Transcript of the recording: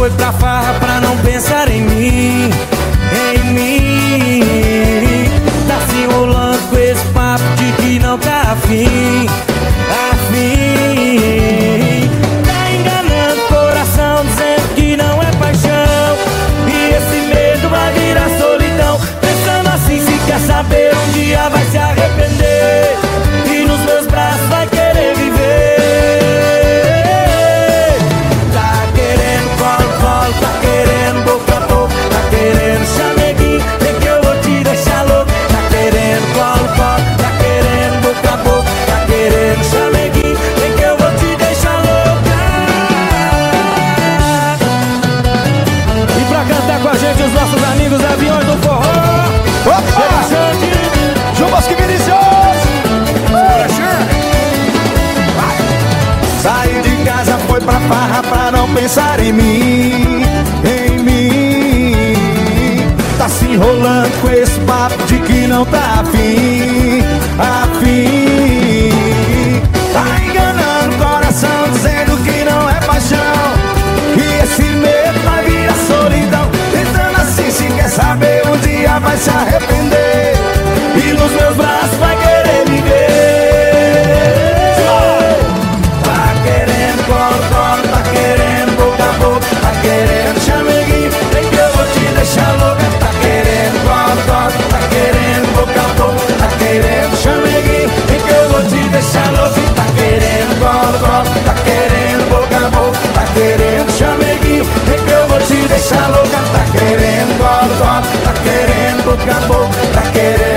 foi pra farra pra não pensar em mim, em mim. Tá se enrolando com esse papo de que não tá afim, afim. Tá enganando o coração dizendo que não é paixão, e esse medo vai virar solidão. Pensando assim, se quer saber, um dia vai se arrepender e nos meus braços vai querer viver. Tá querendo colo-colo, tá querendo boca a boca, tá querendo chameguinho, vem que eu vou te deixar louco. Tá querendo colo-colo, tá querendo boca a boca, tá querendo chameguinho, vem que eu vou te deixar louca. E pra cantar com a gente os nossos amigos Aviões do Forró. Opa! João Bosco e Vinicius! Saiu de casa, foi pra farra pra não pensar em mim, em mim. Tá se enrolando com esse papo de que não tá afim, afim. Tá enganando o coração dizendo que não é paixão, e esse medo vai virar solidão. Tentando assim, se quer saber, um dia vai se arrepender e nos meus braços vai querer viver. Tá querendo colo-colo, tá querendo boca a boca, tá querendo chameguinho, vem que eu vou te deixar louca. Tá querendo colo-colo, tá querendo boca a boca, tá querendo chameguinho, vem que eu vou te deixar louca. Tá querendo colo-colo, tá querendo boca a boca, tá querendo chameguinho, vem que eu vou te deixar louca. Tá querendo colo-colo, tá querendo boca a boca, tá querendo